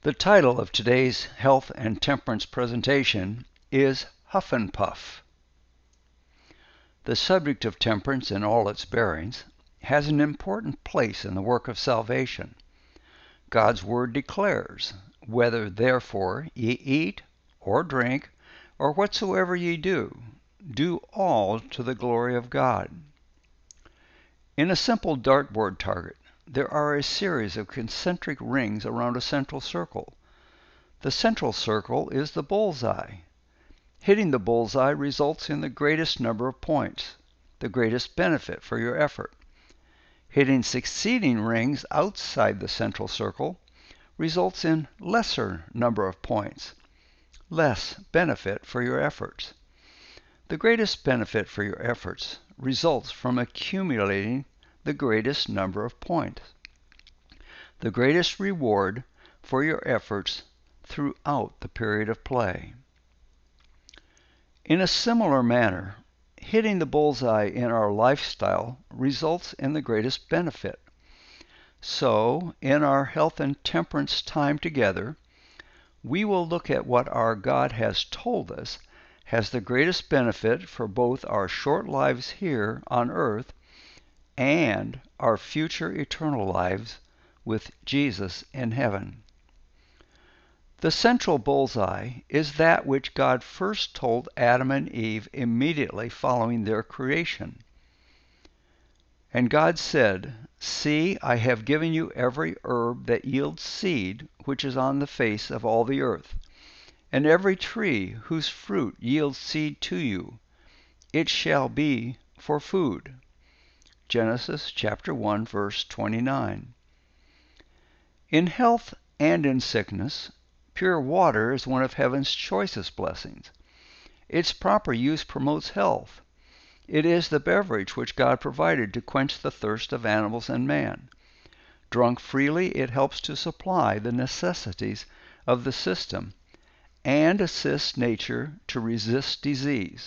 The title of today's health and temperance presentation is Huff and Puff. The subject of temperance in all its bearings has an important place in the work of salvation. God's Word declares, "Whether therefore ye eat, or drink, or whatsoever ye do, do all to the glory of God." In a simple dartboard target, there are a series of concentric rings around a central circle. The central circle is the bullseye. Hitting the bullseye results in the greatest number of points, the greatest benefit for your effort. Hitting succeeding rings outside the central circle results in lesser number of points, less benefit for your efforts. The greatest benefit for your efforts results from accumulating the greatest number of points. The greatest reward for your efforts throughout the period of play. In a similar manner, hitting the bullseye in our lifestyle results in the greatest benefit. So, in our health and temperance time together, we will look at what our God has told us has the greatest benefit for both our short lives here on earth and our future eternal lives with Jesus in heaven. The central bullseye is that which God first told Adam and Eve immediately following their creation. And God said, "See, I have given you every herb that yields seed, which is on the face of all the earth, and every tree whose fruit yields seed to you. It shall be for food." Genesis chapter 1, verse 29. In health and in sickness, pure water is one of heaven's choicest blessings. Its proper use promotes health. It is the beverage which God provided to quench the thirst of animals and man. Drunk freely, it helps to supply the necessities of the system and assists nature to resist disease.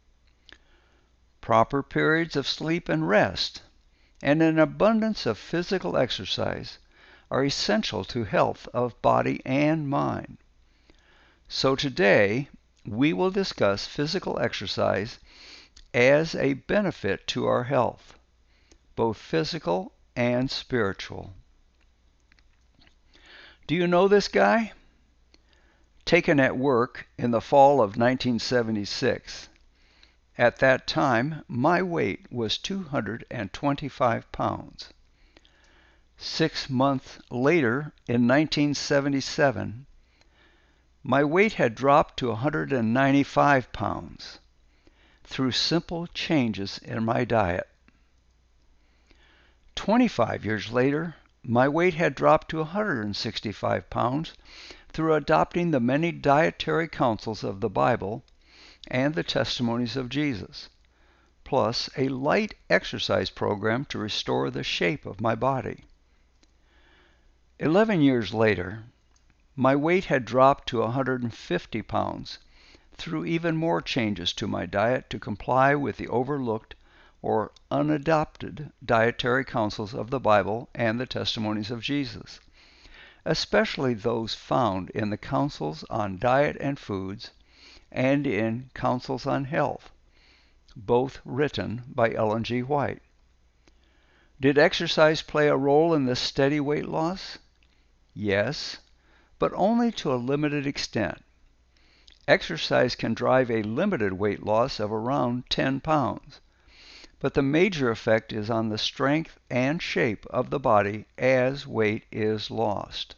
Proper periods of sleep and rest, and an abundance of physical exercise are essential to health of body and mind. So today, we will discuss physical exercise as a benefit to our health, both physical and spiritual. Do you know this guy? Taken at work in the fall of 1976. At that time, my weight was 225 pounds. 6 months later, in 1977, my weight had dropped to 195 pounds through simple changes in my diet. 25 years later, my weight had dropped to 165 pounds through adopting the many dietary counsels of the Bible and the testimonies of Jesus, plus a light exercise program to restore the shape of my body. 11 years later, my weight had dropped to 150 pounds through even more changes to my diet to comply with the overlooked or unadopted dietary counsels of the Bible and the testimonies of Jesus, especially those found in the Counsels on Diet and Foods and in Counsels on Health, both written by Ellen G. White. Did exercise play a role in this steady weight loss? Yes, but only to a limited extent. Exercise can drive a limited weight loss of around 10 pounds, but the major effect is on the strength and shape of the body as weight is lost.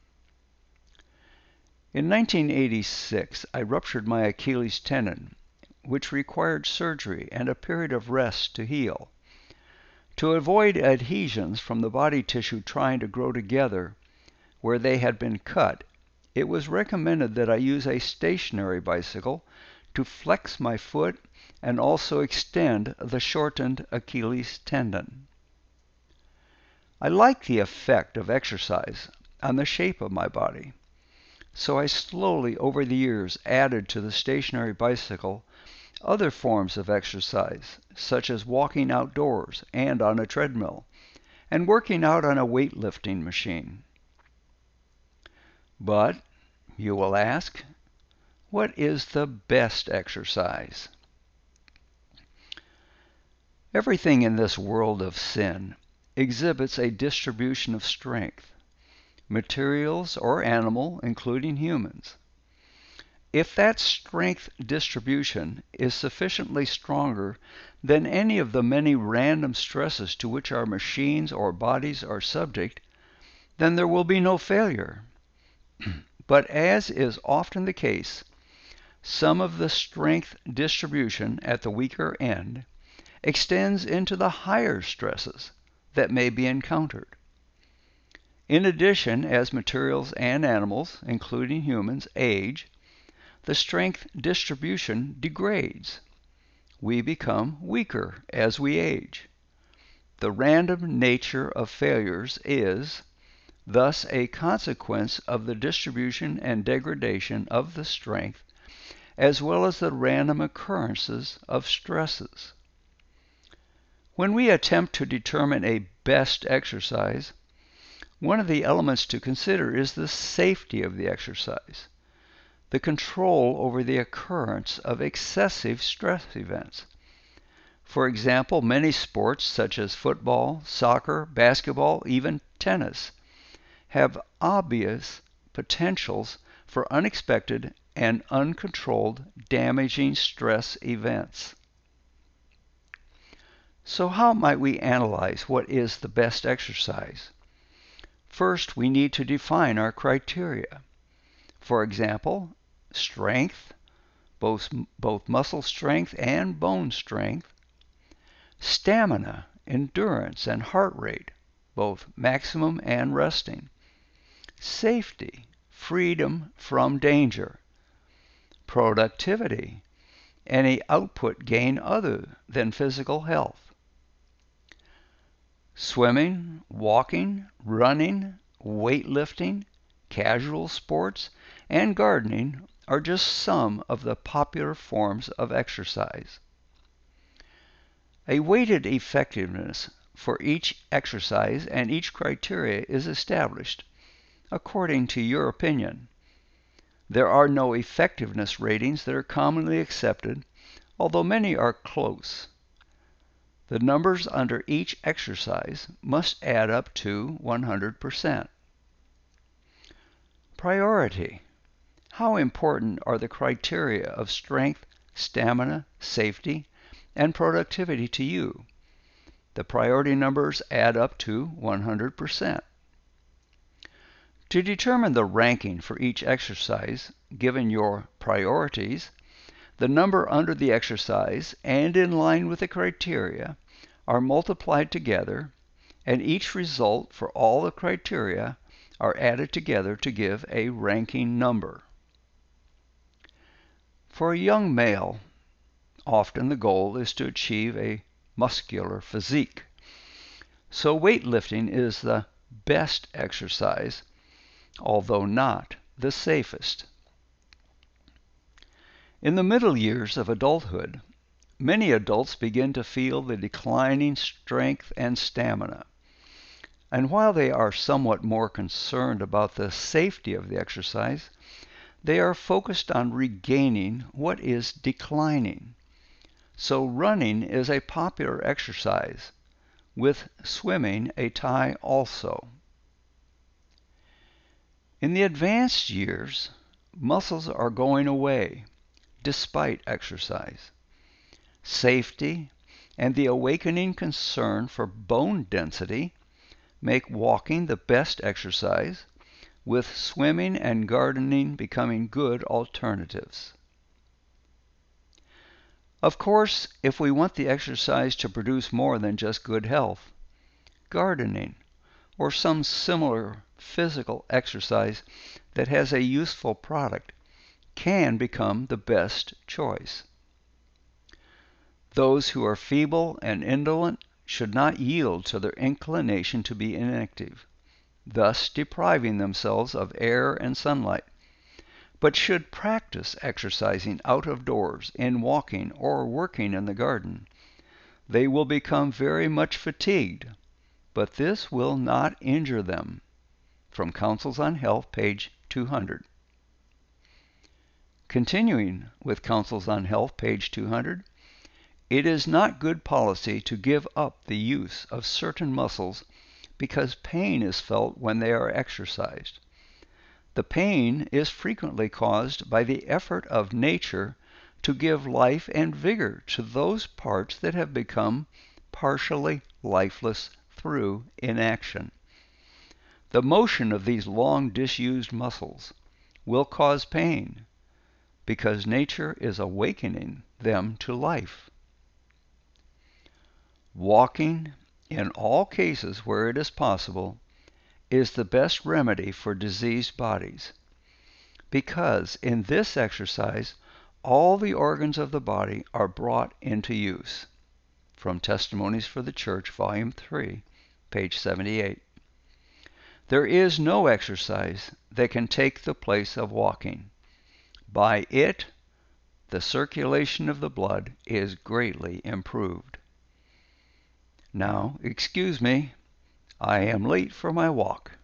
In 1986, I ruptured my Achilles tendon, which required surgery and a period of rest to heal. To avoid adhesions from the body tissue trying to grow together where they had been cut, it was recommended that I use a stationary bicycle to flex my foot and also extend the shortened Achilles tendon. I liked the effect of exercise on the shape of my body, so I slowly over the years added to the stationary bicycle other forms of exercise, such as walking outdoors and on a treadmill, and working out on a weightlifting machine. But, you will ask, what is the best exercise? Everything in this world of sin exhibits a distribution of strength, materials or animal, including humans. If that strength distribution is sufficiently stronger than any of the many random stresses to which our machines or bodies are subject, then there will be no failure. But as is often the case, some of the strength distribution at the weaker end extends into the higher stresses that may be encountered. In addition, as materials and animals, including humans, age, the strength distribution degrades. We become weaker as we age. The random nature of failures is, thus, a consequence of the distribution and degradation of the strength, as well as the random occurrences of stresses. When we attempt to determine a best exercise, one of the elements to consider is the safety of the exercise, the control over the occurrence of excessive stress events. For example, many sports such as football, soccer, basketball, even tennis, have obvious potentials for unexpected and uncontrolled damaging stress events. So how might we analyze what is the best exercise? First, we need to define our criteria. For example, strength, both muscle strength and bone strength, stamina, endurance, and heart rate, both maximum and resting, safety, freedom from danger, productivity, any output gain other than physical health. Swimming, walking, running, weightlifting, casual sports, and gardening are just some of the popular forms of exercise. A weighted effectiveness for each exercise and each criteria is established, according to your opinion. There are no effectiveness ratings that are commonly accepted, although many are close. The numbers under each exercise must add up to 100%. Priority. How important are the criteria of strength, stamina, safety, and productivity to you? The priority numbers add up to 100%. To determine the ranking for each exercise, given your priorities, the number under the exercise and in line with the criteria are multiplied together, and each result for all the criteria are added together to give a ranking number. For a young male, often the goal is to achieve a muscular physique. So weightlifting is the best exercise, although not the safest. In the middle years of adulthood, many adults begin to feel the declining strength and stamina. And while they are somewhat more concerned about the safety of the exercise, they are focused on regaining what is declining. So running is a popular exercise, with swimming a tie also. In the advanced years, muscles are going away, despite exercise. Safety and the awakening concern for bone density make walking the best exercise, with swimming and gardening becoming good alternatives. Of course, if we want the exercise to produce more than just good health, gardening, or some similar physical exercise that has a useful product, can become the best choice. Those who are feeble and indolent should not yield to their inclination to be inactive, thus depriving themselves of air and sunlight, but should practice exercising out of doors, in walking or working in the garden. They will become very much fatigued, but this will not injure them. From Counsels on Health, page 200. Continuing with Counsels on Health, page 200, it is not good policy to give up the use of certain muscles because pain is felt when they are exercised. The pain is frequently caused by the effort of nature to give life and vigor to those parts that have become partially lifeless through inaction. The motion of these long disused muscles will cause pain because nature is awakening them to life. Walking, in all cases where it is possible, is the best remedy for diseased bodies, because in this exercise all the organs of the body are brought into use. From Testimonies for the Church, Volume 3, page 78. There is no exercise that can take the place of walking. By it, the circulation of the blood is greatly improved. Now, excuse me, I am late for my walk.